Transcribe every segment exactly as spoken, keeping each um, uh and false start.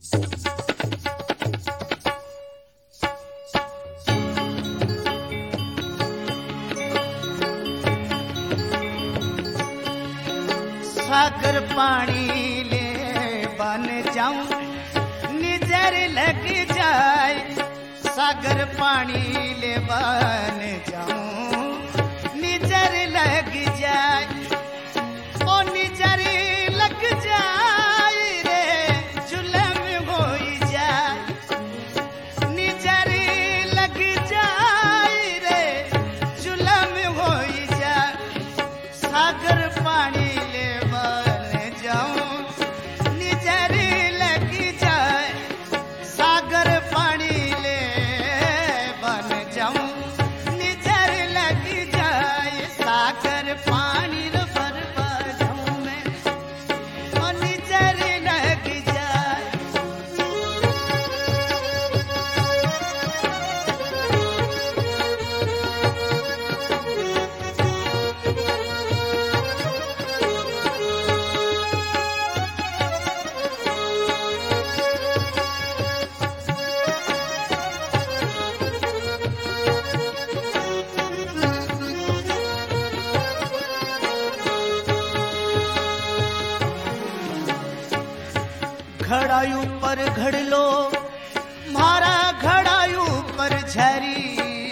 सागर पानी ले बन जाऊं निजर लग जाए, सागर पानी ले बन जाऊं निजर लग जाए, ओ निजर लग जाए रे जुलम हो जाए, निजर लग जाए रे जुलम हो जाए, सागर पानी ले बन जाऊं निजर लग जाए, सागर पानी ले बन जाऊं निजर लग जाए, सागर पानी रे भर जाऊं मैं और निजर लग जाए। घड़ायू पर घड़ लो मारा घड़ायू पर झरी,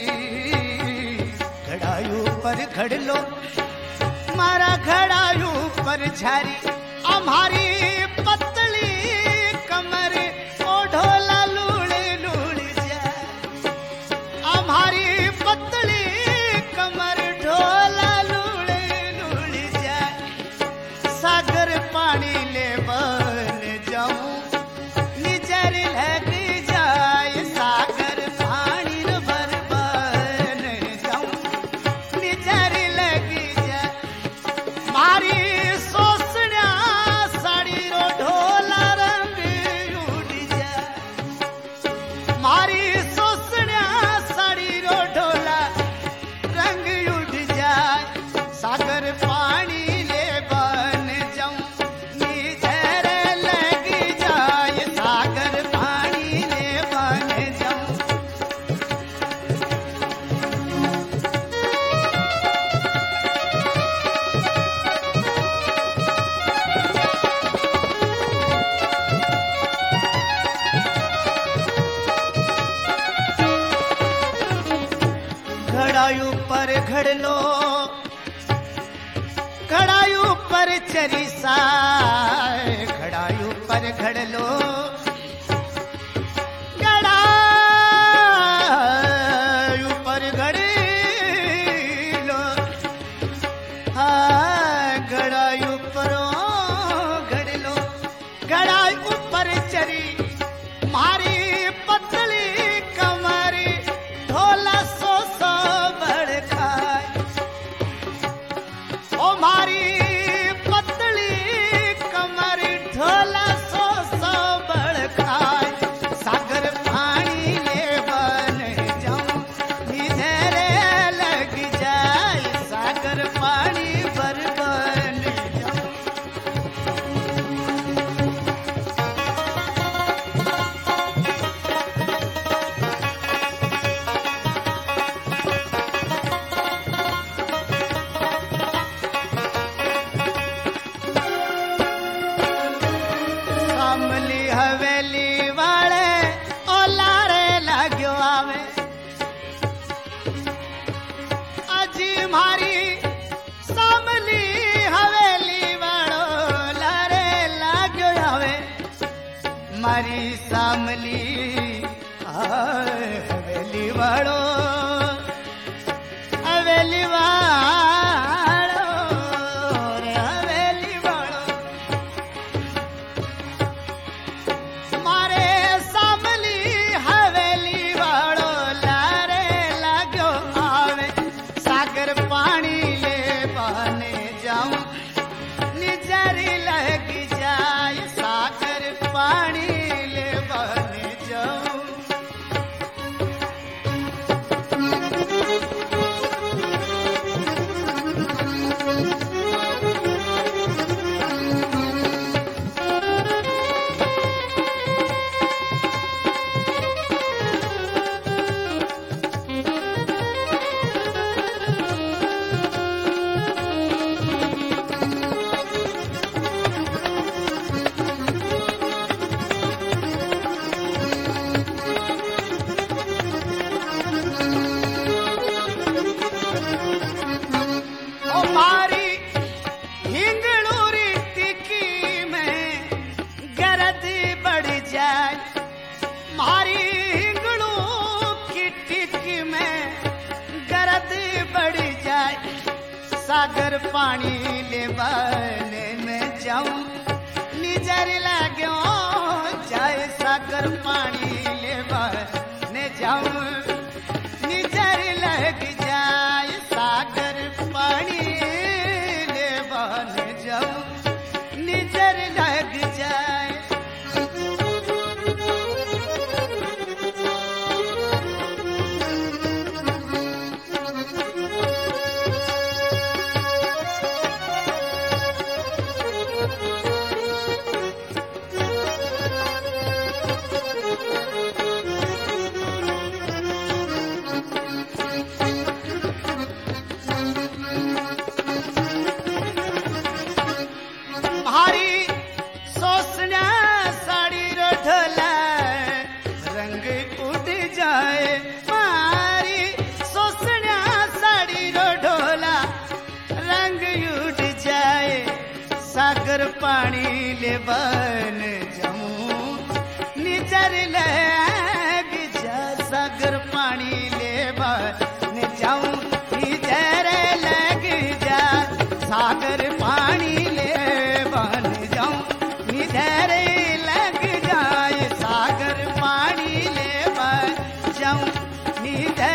घड़ायू पर घड़ लो मारा घड़ायू पर झरी, हमारी पतली कमर ओ ढोला लूड़ लूड़ जाए, हमारी पतली कमर ढोला लूड़ लूड़ जाए, सागर पानी ले बन जाऊं निजर लग जाए, सागर पानी रे भर बन जाऊं निजर लग जाए, मारी सोसण्या साड़ी रो ढोला रंग उड़ जाए, मारी सोसण्या साड़ी रो ढोला रंग उड़ जाए, सागर पानी ले बन जाऊं निजर लग जाए, सागर पानी ले बन जाऊं। घड़ायू पर घड़ लो घड़ायू पर चरी साए, घड़ायू पर घड़ लो घड़ायू पर घड़ लो, हाँ घड़ायू पर घड़ लो, घड़ायू पर चरी मारी पतली कमर ढोला सो सो बड़ खाए, ओ मारी पतली कमर ढोला सो सो बड़ खाए, सागर पानी ले बन जाऊं निजर लग जाए, सागर पानी भर बन जाऊं। सामली हवेली वाले ओ लारे लाग्यो आवे, अजी मारी सामली हवेली वालो लारे लाग्यो आवे, मारी सामली आए हवेली वालो हवेली वालो रे हवेली वालो, मारे सामली हवेली वालो लारे लाग्यो आवे, सागर पानी ले बन जाऊं निजर लग जाए, सागर पानी ले बन जाऊं। जाए मारी हिंगड़ू की टिकी में गरद बढ़ जाए सागर पानी ले बने में जाऊं निजर लगो जाए सागर पानी ले बने जाऊं निजर लग जाए सागर पानी ले बने जाऊं निजर लग जाए सागर पानी ले बन जाऊं निजर लग जा सागर पानी ले बन जाऊं निजर लग जा सागर पानी ले बन जाऊं निजर लग जाए सागर पानी ले बन जाऊं निजर